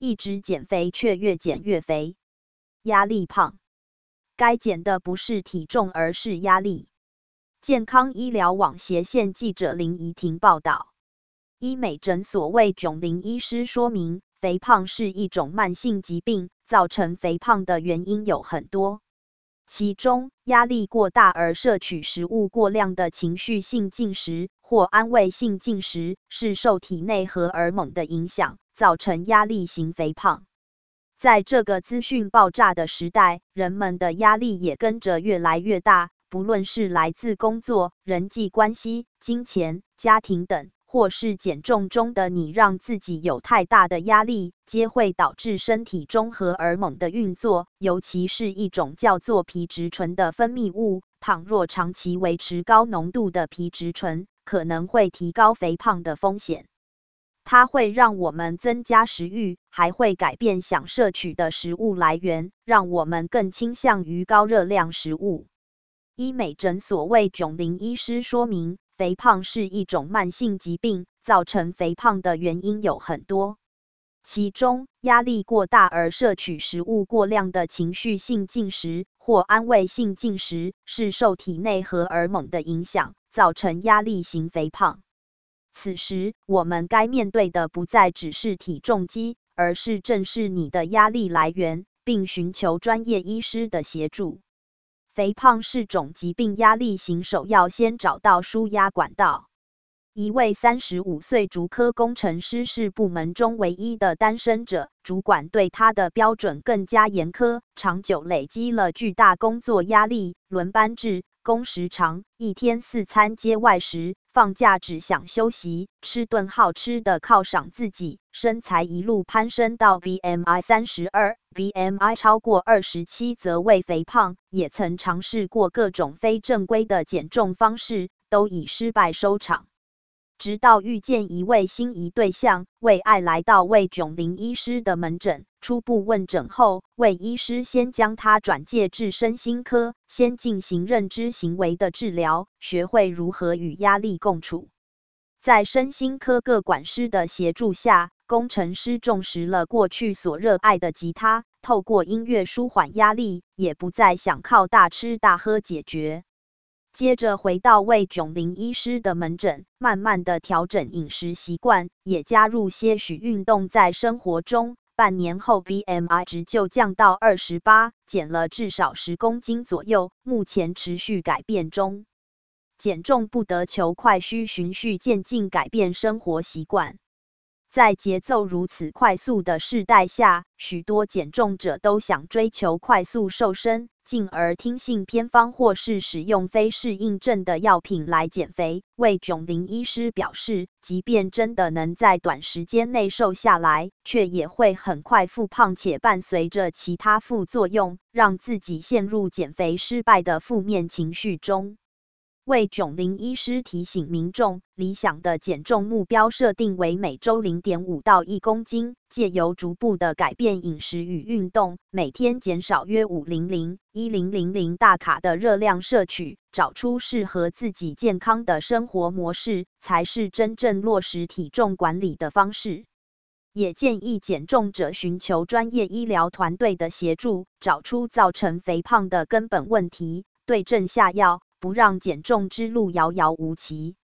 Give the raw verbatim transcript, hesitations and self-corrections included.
一直减肥却越减越肥。压力胖，该减的不是体重，而是压力。健康医疗网斜线记者林怡婷报道。医美诊所魏炯林医师说明，肥胖是一种慢性疾病，造成肥胖的原因有很多。其中，压力过大而摄取食物过量的情绪性进食或安慰性进食，是受体内荷尔蒙的影响，造成压力型肥胖。在这个资讯爆炸的时代，人们的压力也跟着越来越大，不论是来自工作、人际关系、金钱、家庭等，或是减重中的你让自己有太大的压力，皆会导致身体中荷尔蒙的运作，尤其是一种叫做皮质醇的分泌物，倘若长期维持高浓度的皮质醇，可能会提高肥胖的风险。它会让我们增加食欲，还会改变想摄取的食物来源，让我们更倾向于高热量食物。医美诊所魏炯林医师说明，肥胖是一种慢性疾病，造成肥胖的原因有很多。其中，压力过大而摄取食物过量的情绪性进食或安慰性进食，是受体内荷尔蒙的影响，造成压力型肥胖。此时，我们该面对的不再只是体重机，而是正视你的压力来源，并寻求专业医师的协助。肥胖是种疾病，压力型首要先找到抒压管道。一位三十五岁竹科工程师是部门中唯一的单身者，主管对他的标准更加严苛，长久累积了巨大工作压力，轮班制、工时长，一天四餐皆外食，放假只想休息，吃顿好吃的犒赏自己，身材一路攀升到 B M I 三十二， B M I 超过二十七则为肥胖，也曾尝试过各种非正规的减重方式，都以失败收场。直到遇见一位心仪对象，为爱来到魏炯林医师的门诊。初步问诊后，魏医师先将他转介至身心科，先进行认知行为的治疗，学会如何与压力共处。在身心科各管师的协助下，工程师重拾了过去所热爱的吉他，透过音乐舒缓压力，也不再想靠大吃大喝解决。接着回到魏炯林医师的门诊，慢慢的调整饮食习惯，也加入些许运动在生活中。半年后 B M I 值就降到二十八，减了至少十公斤左右，目前持续改变中。减重不得求快，需循序渐进改变生活习惯。在节奏如此快速的世代下，许多减重者都想追求快速瘦身，进而听信偏方或是使用非适应症的药品来减肥。魏炯林医师表示，即便真的能在短时间内瘦下来，却也会很快复胖，且伴随着其他副作用，让自己陷入减肥失败的负面情绪中。魏炯林医师提醒民众，理想的减重目标设定为每周 零点五到一公斤，借由逐步的改变饮食与运动，每天减少约五百到一千大卡的热量摄取，找出适合自己健康的生活模式，才是真正落实体重管理的方式。也建议减重者寻求专业医疗团队的协助，找出造成肥胖的根本问题，对症下药，不让减重之路遥遥无期。